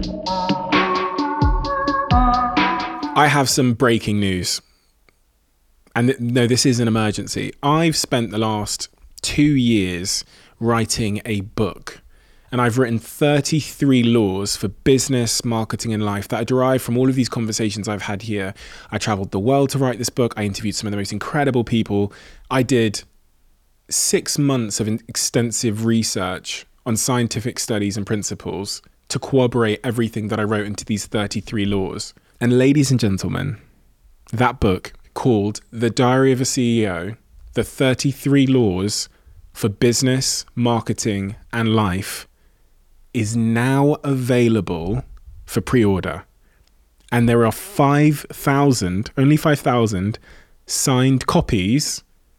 I have some breaking news. And no, this is an emergency. I've spent the last 2 years writing a book. And I've written 33 laws for business, marketing, and life that are derived from all of these conversations I've had here. I traveled the world to write this book. I interviewed some of the most incredible people. I did 6 months of extensive research on scientific studies and principles to corroborate everything that I wrote into these 33 laws. And ladies and gentlemen, that book called The Diary of a CEO, The 33 Laws for Business, Marketing, and Life, is now available for pre-order. And there are 5,000, only 5,000 signed copies,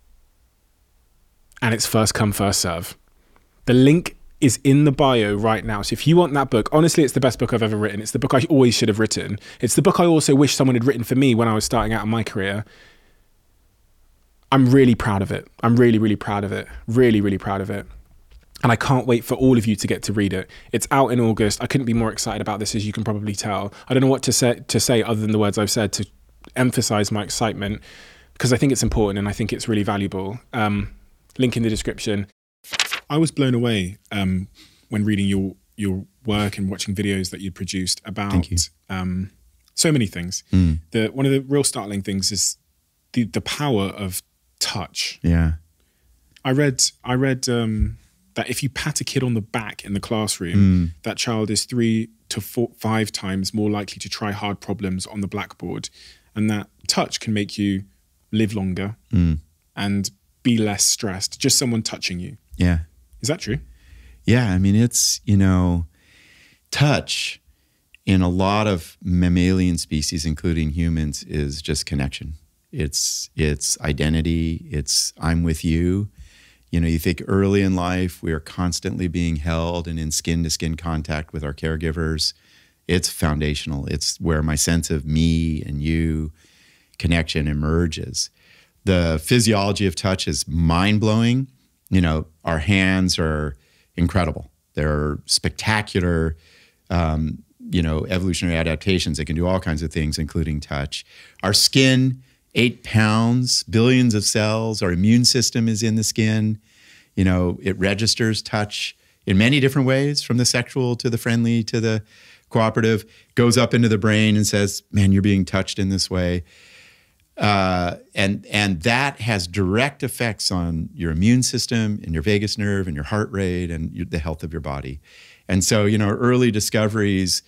and it's first come, first serve. The link is in the bio right now. So if you want that book, honestly, it's the best book I've ever written. It's the book I always should have written. It's the book I also wish someone had written for me when I was starting out in my career. I'm really proud of it. I'm really, really proud of it. Really, really proud of it. And I can't wait for all of you to get to read it. It's out in August. I couldn't be more excited about this, as you can probably tell. I don't know what to say other than the words I've said to emphasize my excitement, because I think it's important and I think it's really valuable. Link in the description. I was blown away when reading your work and watching videos that you produced about so many things. One of the real startling things is the power of touch. Yeah. I read that if you pat a kid on the back in the classroom, that child is 3 to 5 times more likely to try hard problems on the blackboard, and that touch can make you live longer and be less stressed. Just someone touching you. Yeah. Is that true? Yeah. I mean, it's, touch in a lot of mammalian species, including humans, is just connection. It's identity. It's I'm with you. You think early in life, we are constantly being held and in skin-to-skin contact with our caregivers. It's foundational. It's where my sense of me and you connection emerges. The physiology of touch is mind-blowing. Our hands are incredible. They're spectacular, evolutionary adaptations that can do all kinds of things, including touch. Our skin, 8 pounds, billions of cells. Our immune system is in the skin. It registers touch in many different ways, from the sexual to the friendly to the cooperative, goes up into the brain and says, man, you're being touched in this way. And that has direct effects on your immune system and your vagus nerve and your heart rate and the health of your body. And so, early discoveries,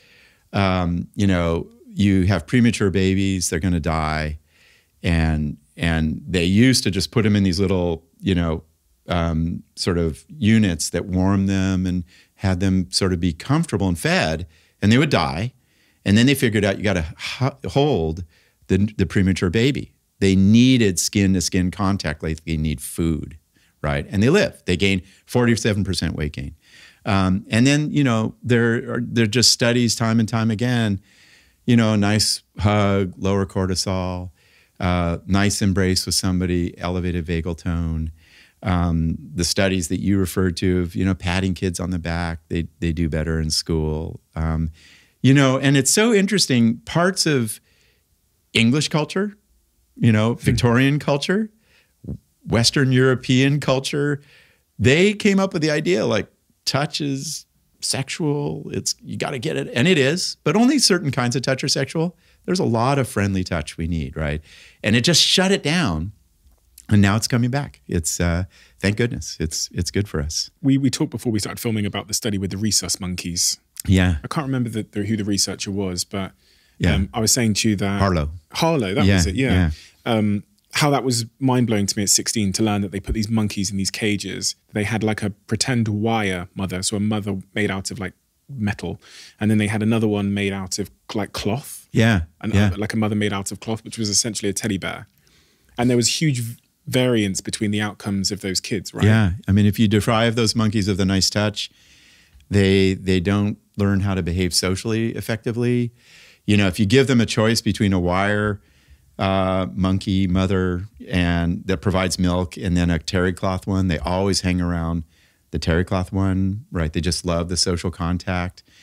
you have premature babies, they're going to die. And they used to just put them in these little, sort of units that warm them and had them sort of be comfortable and fed, and they would die. And then they figured out you got to hold the premature baby. They needed skin-to-skin contact like they need food, right? And they live. They gain 47% weight gain. And then, there are just studies time and time again, a nice hug, lower cortisol, nice embrace with somebody, elevated vagal tone. The studies that you referred to of, patting kids on the back, they do better in school. And it's so interesting, parts of English culture, Victorian culture, Western European culture, they came up with the idea like touch is sexual. You got to get it. And it is, but only certain kinds of touch are sexual. There's a lot of friendly touch we need, right? And it just shut it down. And now it's coming back. It's, thank goodness, it's good for us. We talked before we started filming about the study with the rhesus monkeys. Yeah. I can't remember who the researcher was, but I was saying to you that Harlow, that was it. Yeah. How that was mind-blowing to me at 16 to learn that they put these monkeys in these cages. They had like a pretend wire mother, so a mother made out of like metal, and then they had another one made out of like cloth. Like a mother made out of cloth, which was essentially a teddy bear. And there was huge variance between the outcomes of those kids, right? Yeah. I mean, if you deprive those monkeys of the nice touch, they don't learn how to behave socially effectively. If you give them a choice between a wire monkey mother and that provides milk and then a terry cloth one, they always hang around the terry cloth one, right? They just love the social contact.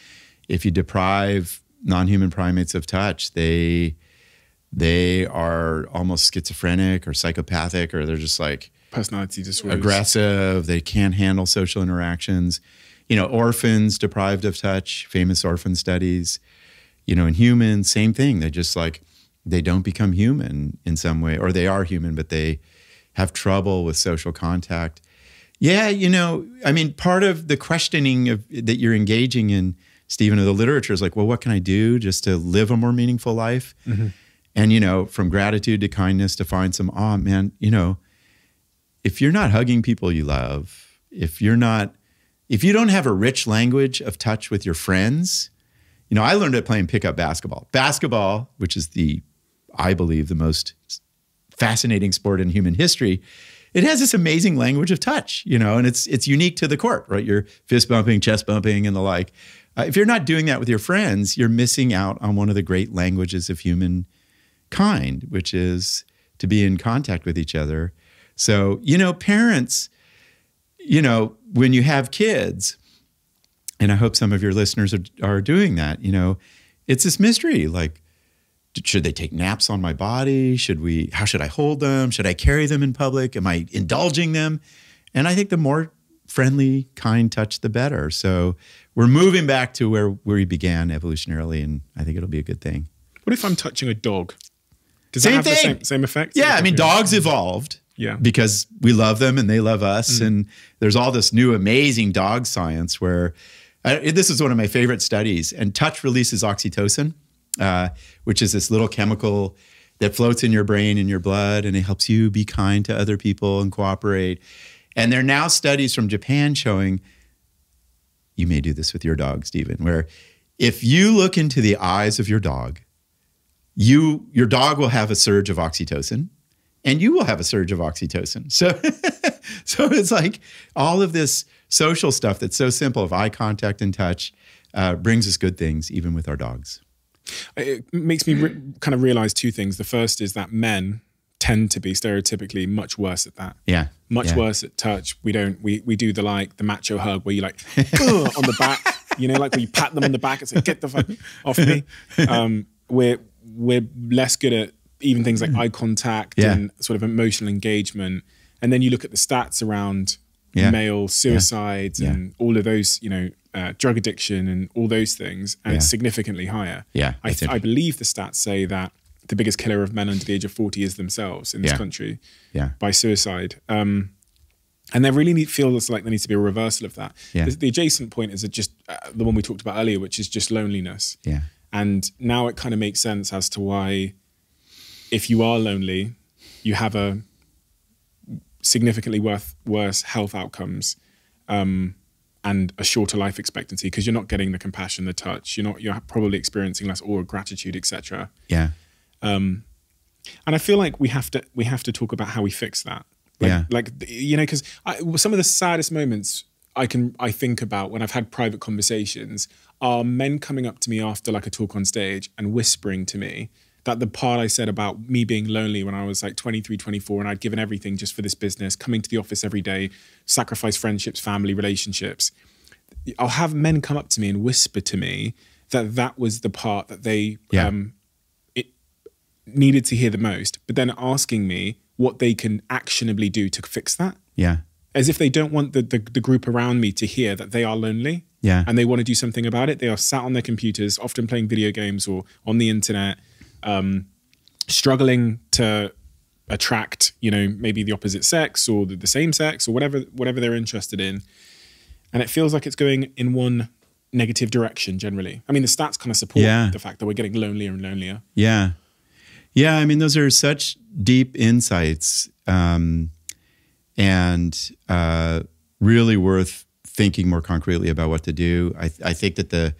if you deprive non-human primates of touch, they are almost schizophrenic or psychopathic, or they're just like personality disorders, aggressive. They can't handle social interactions. Orphans deprived of touch, famous orphan studies. In humans, same thing. They just they don't become human in some way, or they are human, but they have trouble with social contact. Yeah, part of the questioning that you're engaging in, Stephen, of the literature is like, well, what can I do just to live a more meaningful life? Mm-hmm. And, from gratitude to kindness to find some, if you're not hugging people you love, if you don't have a rich language of touch with your friends, I learned it playing pickup basketball. Basketball, which is I believe, the most fascinating sport in human history, it has this amazing language of touch, and it's unique to the court, right? You're fist bumping, chest bumping, and the like. If you're not doing that with your friends, you're missing out on one of the great languages of humankind, which is to be in contact with each other. So, parents, when you have kids, and I hope some of your listeners are doing that, it's this mystery, like, should they take naps on my body? How should I hold them? Should I carry them in public? Am I indulging them? And I think the more friendly, kind touch, the better. So we're moving back to where we began evolutionarily, and I think it'll be a good thing. What if I'm touching a dog? Does same that have thing. the same effect? Yeah, dogs evolved. Yeah. Because we love them and they love us. And there's all this new amazing dog science where this is one of my favorite studies. And touch releases oxytocin, which is this little chemical that floats in your brain and your blood, and it helps you be kind to other people and cooperate. And there are now studies from Japan showing, you may do this with your dog, Stephen, where if you look into the eyes of your dog, your dog will have a surge of oxytocin, and you will have a surge of oxytocin. So it's like all of this social stuff that's so simple of eye contact and touch brings us good things, even with our dogs. It makes me kind of realize two things. The first is that men tend to be stereotypically much worse at that. Yeah. Much worse at touch. We do the macho hug where you like on the back, like where you pat them on the back and say, get the fuck off me. We're less good at even things like eye contact and sort of emotional engagement. And then you look at the stats around male suicides and all of those, drug addiction and all those things, and it's significantly higher. Yeah, I believe the stats say that the biggest killer of men under the age of 40 is themselves in this country by suicide. And there really feels like there needs to be a reversal of that. Yeah. The adjacent point is just the one we talked about earlier, which is just loneliness. Yeah. And now it kind of makes sense as to why, if you are lonely, you have a significantly worse health outcomes and a shorter life expectancy, because you're not getting the compassion, the touch. You're probably experiencing less awe, gratitude, etc. Yeah. And I feel like we have to talk about how we fix that. Because some of the saddest moments I think about when I've had private conversations are men coming up to me after like a talk on stage and whispering to me that the part I said about me being lonely when I was like 23, 24, and I'd given everything just for this business, coming to the office every day, sacrifice friendships, family, relationships. I'll have men come up to me and whisper to me that was the part that they needed to hear the most, but then asking me what they can actionably do to fix that. Yeah. As if they don't want the group around me to hear that they are lonely. Yeah. And they want to do something about it. They are sat on their computers, often playing video games or on the internet, struggling to attract, maybe the opposite sex or the same sex or whatever they're interested in. And it feels like it's going in one negative direction generally. I mean, the stats kind of support the fact that we're getting lonelier and lonelier. Yeah. Yeah, I mean, those are such deep insights and really worth thinking more concretely about what to do. I think that the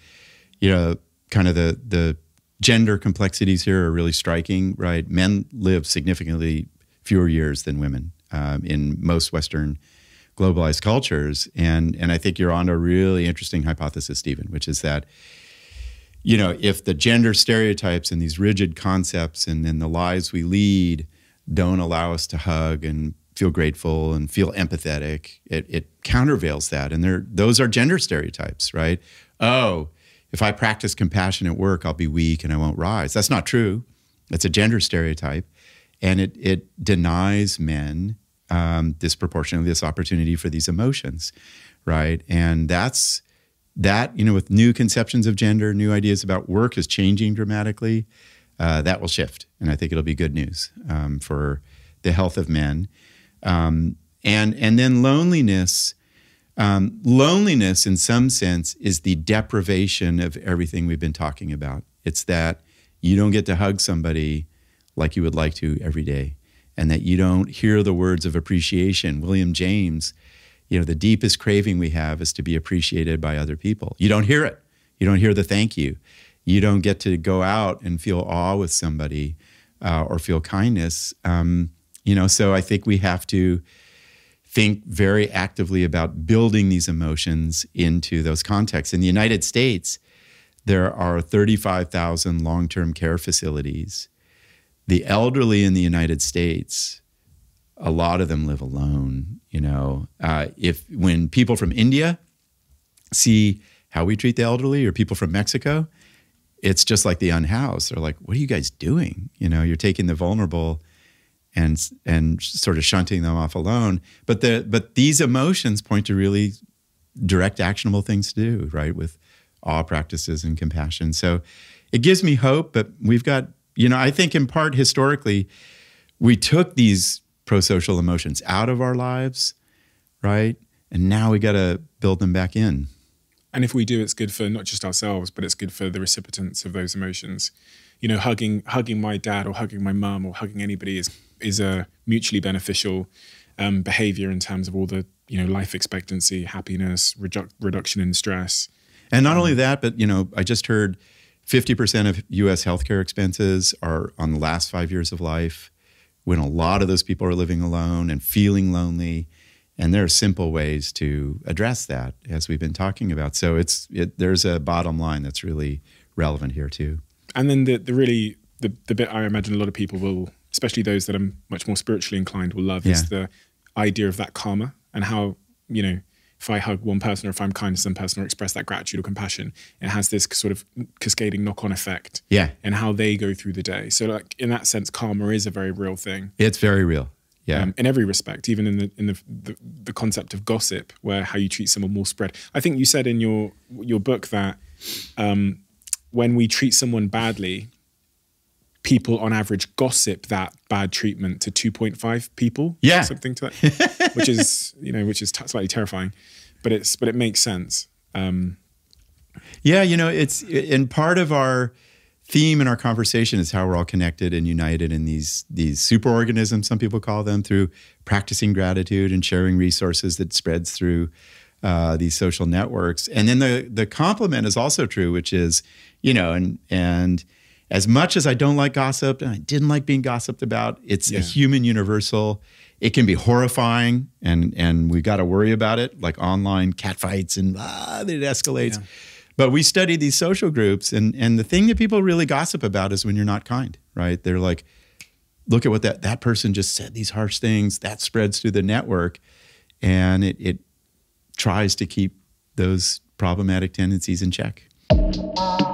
gender complexities here are really striking, right? Men live significantly fewer years than women in most Western globalized cultures. And I think you're on a really interesting hypothesis, Stephen, which is that, if the gender stereotypes and these rigid concepts and then the lives we lead don't allow us to hug and feel grateful and feel empathetic, it countervails that. And those are gender stereotypes, right? Oh, if I practice compassion at work, I'll be weak and I won't rise. That's not true. It's a gender stereotype. And it denies men disproportionately this opportunity for these emotions, right? And that, with new conceptions of gender, new ideas about work is changing dramatically, that will shift. And I think it'll be good news for the health of men. And then loneliness. Loneliness, in some sense, is the deprivation of everything we've been talking about. It's that you don't get to hug somebody like you would like to every day, and that you don't hear the words of appreciation. William James, the deepest craving we have is to be appreciated by other people. You don't hear it. You don't hear the thank you. You don't get to go out and feel awe with somebody or feel kindness. So I think we have to think very actively about building these emotions into those contexts. In the United States, there are 35,000 long-term care facilities. The elderly in the United States, a lot of them live alone. When people from India see how we treat the elderly, or people from Mexico, it's just like the unhoused. They're like, what are you guys doing? You're taking the vulnerable and sort of shunting them off alone. But these emotions point to really direct, actionable things to do, right? With awe practices and compassion. So it gives me hope, but we've got, I think in part historically, we took these pro-social emotions out of our lives, right? And now we got to build them back in. And if we do, it's good for not just ourselves, but it's good for the recipients of those emotions. Hugging my dad or hugging my mum or hugging anybody is a mutually beneficial behavior in terms of all the, life expectancy, happiness, reduction in stress. And not only that, but, I just heard 50% of U.S. healthcare expenses are on the last 5 years of life, when a lot of those people are living alone and feeling lonely. And there are simple ways to address that, as we've been talking about. So there's a bottom line that's really relevant here too. And then the bit I imagine a lot of people will, especially those that are much more spiritually inclined, will love is the idea of that karma, and how, if I hug one person or if I'm kind to some person or express that gratitude or compassion, it has this sort of cascading knock-on effect. Yeah. And how they go through the day. So like in that sense, karma is a very real thing. It's very real. Yeah. In every respect, even in the concept of gossip, where how you treat someone will spread. I think you said in your book that when we treat someone badly, people on average gossip that bad treatment to 2.5 people. Yeah. Something to that, which is slightly terrifying, but it makes sense. It's in part of our theme in our conversation is how we're all connected and united in these superorganisms, some people call them, through practicing gratitude and sharing resources that spreads through these social networks. And then the complement is also true, which is, and as much as I don't like gossip, and I didn't like being gossiped about, it's a human universal. It can be horrifying, and we've got to worry about it, like online catfights, and it escalates. Yeah. But we study these social groups, and the thing that people really gossip about is when you're not kind, right? They're like, look at what that person just said, these harsh things. That spreads through the network, and it tries to keep those problematic tendencies in check.